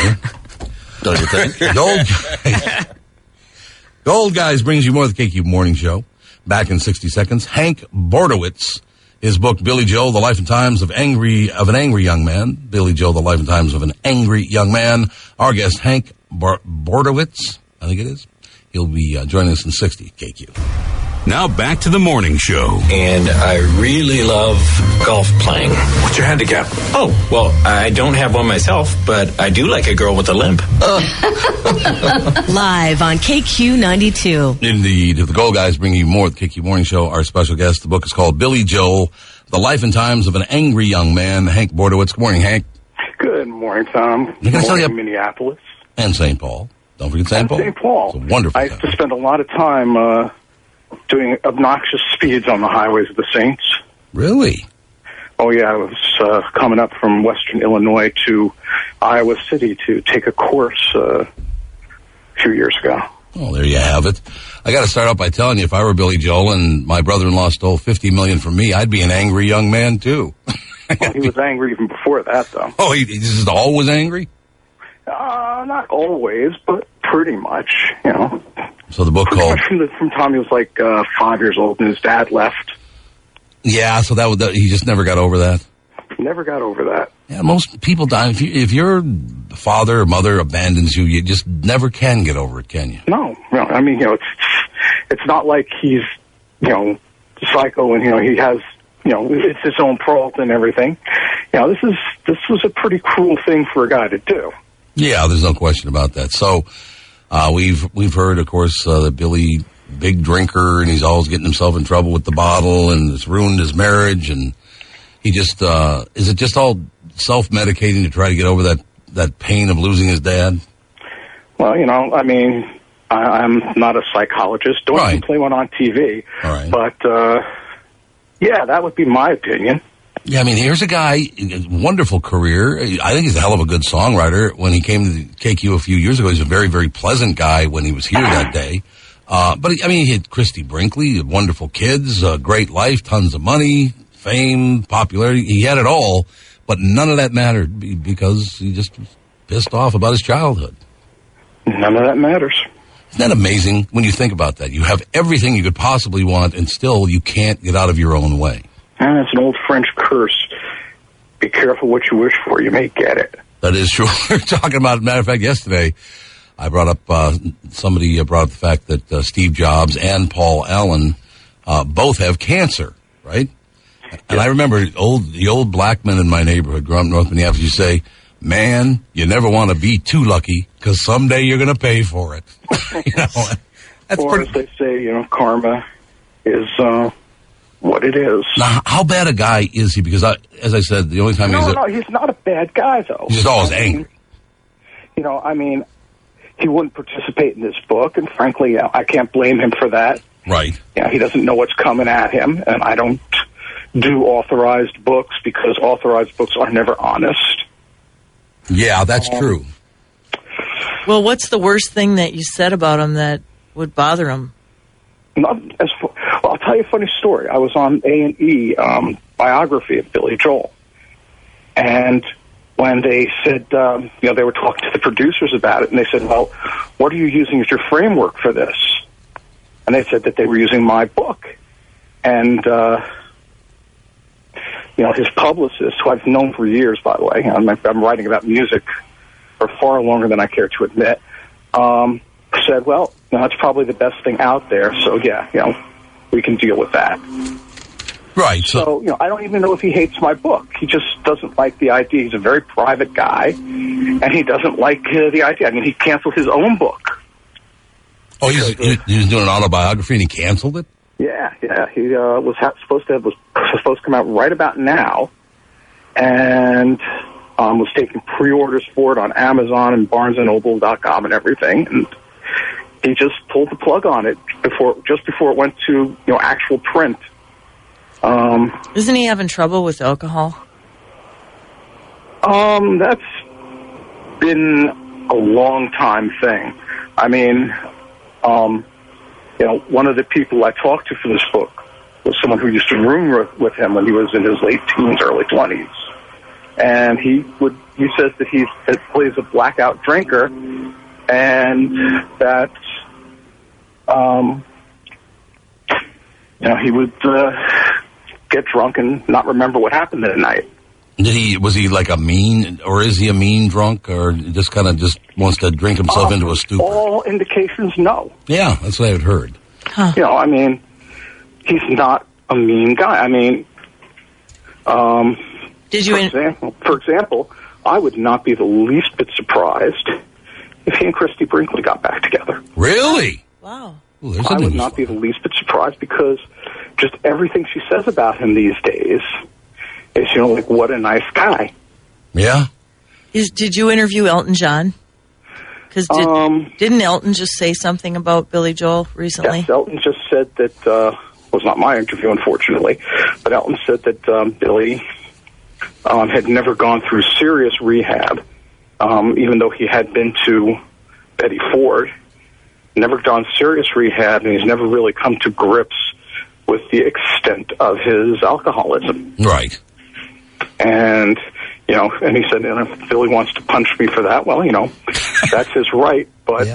Don't you think? Gold Guys brings you more of the KQ Morning Show. Back in 60 seconds, Hank Bordowitz. His book, Billy Joel, The Life and Times of an Angry Young Man. Billy Joel, The Life and Times of an Angry Young Man. Our guest, Hank Bordowitz, I think it is. He'll be joining us in 60, KQ. Now back to the morning show. And I really love golf playing. What's your handicap? Oh, well, I don't have one myself, but I do like a girl with a limp. Live on KQ92. Indeed. The Gold Guys bring you more of the KQ Morning Show. Our special guest, the book is called Billy Joel, The Life and Times of an Angry Young Man. Hank Bordowitz. Good morning, Hank. Good morning, Tom. Good morning, Minneapolis. And St. Paul. Don't forget St. Paul. St. Paul. It's a wonderful I used to spend a lot of time doing obnoxious speeds on the highways of the Saints. Really? Oh, yeah. I was coming up from western Illinois to Iowa City to take a course a few years ago. Oh, there you have it. I got to start out by telling you, if I were Billy Joel and my brother-in-law stole $50 million from me, I'd be an angry young man, too. Well, he was angry even before that, though. Oh, he just always angry? Not always, but pretty much, you know. So the book called... From time he was like 5 years old and his dad left. Yeah, so he just never got over that? Never got over that. Yeah, most people die. If your father or mother abandons you, you just never can get over it, can you? No. I mean, you know, it's not like he's, you know, psycho and, you know, he has, you know, it's his own fault and everything. You know, this was a pretty cruel thing for a guy to do. Yeah, there's no question about that. So, we've heard, of course, that Billy, big drinker, and he's always getting himself in trouble with the bottle, and it's ruined his marriage, and he just, is it just all self-medicating to try to get over that pain of losing his dad? Well, you know, I mean, I'm not a psychologist. Don't play one on TV. All right. But, yeah, that would be my opinion. Yeah, I mean, here's a guy, wonderful career. I think he's a hell of a good songwriter. When he came to KQ a few years ago, he's a very, very pleasant guy when he was here that day. But, I mean, he had Christy Brinkley, wonderful kids, a great life, tons of money, fame, popularity. He had it all, but none of that mattered because he just was pissed off about his childhood. None of that matters. Isn't that amazing when you think about that? You have everything you could possibly want, and still you can't get out of your own way. And it's an old French curse. Be careful what you wish for. You may get it. That is true. We were talking about, matter of fact, yesterday, I brought up, somebody brought up the fact that Steve Jobs and Paul Allen both have cancer, right? And I remember the old black men in my neighborhood growing up in North Minneapolis used to say, man, you never want to be too lucky because someday you're going to pay for it. You know, that's or as they say, you know, karma is what it is. Now, how bad a guy is he? Because, as I said, the only time he's not a bad guy, though. He's just always angry. You know, I mean, he wouldn't participate in this book, and frankly, you know, I can't blame him for that. Right. You know, he doesn't know what's coming at him, and I don't do authorized books because authorized books are never honest. Yeah, that's true. Well, what's the worst thing that you said about him that would bother him? Well, I'll tell you a funny story. I was on A&E biography of Billy Joel, and when they said, you know, they were talking to the producers about it, and they said, well, what are you using as your framework for this? And they said that they were using my book. And, you know, his publicist, who I've known for years, by the way, I'm writing about music for far longer than I care to admit, said, well, you know, that's probably the best thing out there, so, yeah, you know, we can deal with that. Right. So, you know, I don't even know if he hates my book. He just doesn't like the idea. He's a very private guy, and he doesn't like the idea. I mean, he canceled his own book. Oh, he was doing an autobiography, and he canceled it? Yeah. He was supposed to come out right about now, and was taking pre-orders for it on Amazon and BarnesandNoble.com and everything, and he just pulled the plug on it just before it went to, you know, actual print. Isn't he having trouble with alcohol? That's been a long time thing. I mean, you know, one of the people I talked to for this book was someone who used to room with him when he was in his late teens, early 20s. And he says that Billy's a blackout drinker, and that he would get drunk and not remember what happened that night. Was he like a mean, or is he a mean drunk, or just kind of just wants to drink himself into a stupor? All indications, no. Yeah, that's what I had heard. Huh. He's not a mean guy. For example, I would not be the least bit surprised if he and Christy Brinkley got back together. Really? Wow. Ooh, I would not be the least bit surprised, because just everything she says about him these days is, like, what a nice guy. Yeah. Did you interview Elton John? Because didn't Elton just say something about Billy Joel recently? Yes, Elton just said that, was not my interview, unfortunately, but Elton said that Billy had never gone through serious rehab, even though he had been to Betty Ford, never done serious rehab, and he's never really come to grips with the extent of his alcoholism. Right. And, and he said, if Billy wants to punch me for that, well, that's his right, but,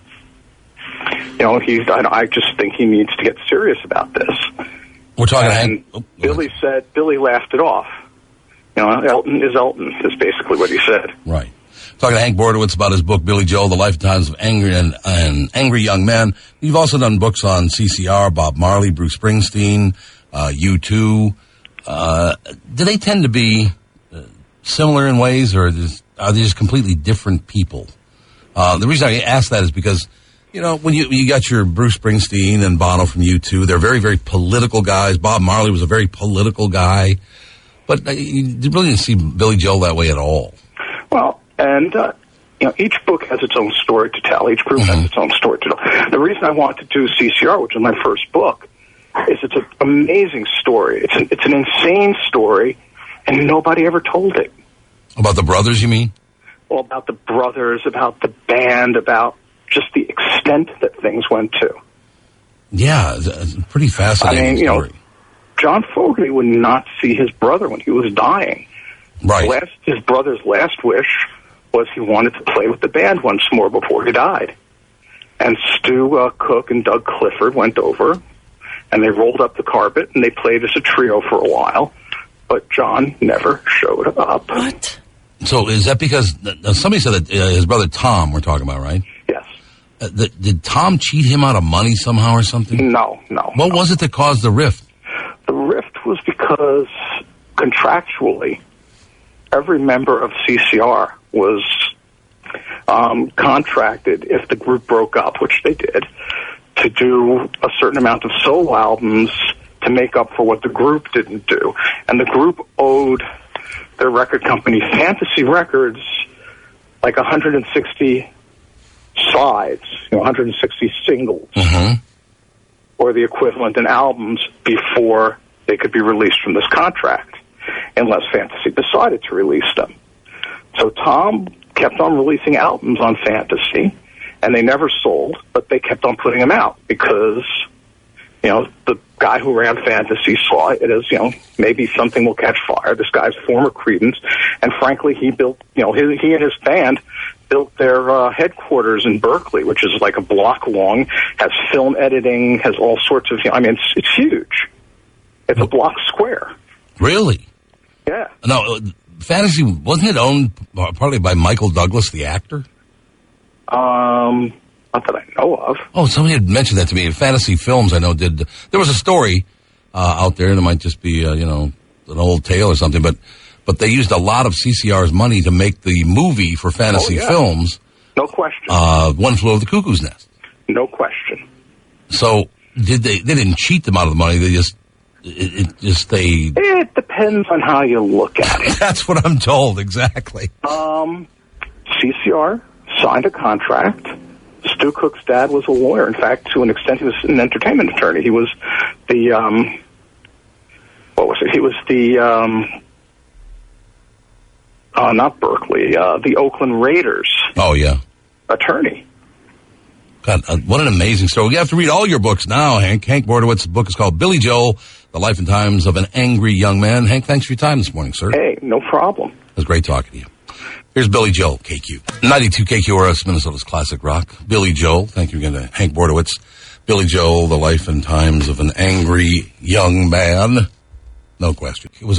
I just think he needs to get serious about this. We're talking Billy laughed it off. Elton is Elton, is basically what he said. Right. Talking to Hank Bordowitz about his book, Billy Joel, The Life and Times of Angry and Angry Young Men. You've also done books on CCR, Bob Marley, Bruce Springsteen, U2. Do they tend to be similar in ways, or are they just completely different people? The reason I ask that is because, when you got your Bruce Springsteen and Bono from U2, they're very, very political guys. Bob Marley was a very political guy. But you really didn't see Billy Joel that way at all. Well, and, each book has its own story to tell. Each group has its own story to tell. The reason I wanted to do CCR, which was my first book, is it's an amazing story. It's an insane story, and nobody ever told it. About the brothers, you mean? Well, about the brothers, about the band, about just the extent that things went to. Yeah, it's a pretty fascinating story. John Fogerty would not see his brother when he was dying. Right. His brother's last wish was he wanted to play with the band once more before he died. And Stu Cook and Doug Clifford went over, and they rolled up the carpet, and they played as a trio for a while, but John never showed up. What? So is that because somebody said that his brother Tom, we're talking about, right? Yes. Did Tom cheat him out of money somehow or something? No. What was it that caused the rift? The rift was because contractually, every member of CCR was contracted, if the group broke up, which they did, to do a certain amount of solo albums to make up for what the group didn't do. And the group owed their record company, Fantasy Records, like 160 sides, 160 singles, or the equivalent in albums before they could be released from this contract, unless Fantasy decided to release them. So Tom kept on releasing albums on Fantasy, and they never sold, but they kept on putting them out because, the guy who ran Fantasy saw it as, maybe something will catch fire. This guy's former Creedence, and frankly, he built, he and his band built their headquarters in Berkeley, which is like a block long, has film editing, has all sorts of, it's huge. It's a block square. Really? Yeah. No, Fantasy, wasn't it owned partly by Michael Douglas, the actor? Not that I know of. Oh, somebody had mentioned that to me. Fantasy Films, I know, did. There was a story out there, and it might just be, an old tale or something, but they used a lot of CCR's money to make the movie for Fantasy Films. No question. One Flew Over the Cuckoo's Nest. No question. So, they didn't cheat them out of the money, It depends on how you look at it. That's what I'm told, exactly. CCR signed a contract. Stu Cook's dad was a lawyer. In fact, to an extent, he was an entertainment attorney. He was the, He was the, not Berkeley, the Oakland Raiders. Oh, yeah. Attorney. God, what an amazing story. We have to read all your books now, Hank. Hank Bordowitz's book is called Billy Joel, The Life and Times of an Angry Young Man. Hank, thanks for your time this morning, sir. Hey, no problem. It was great talking to you. Here's Billy Joel, KQ. 92 KQRS, Minnesota's classic rock. Billy Joel. Thank you again to Hank Bordowitz. Billy Joel, the life and times of an angry young man. No question. It was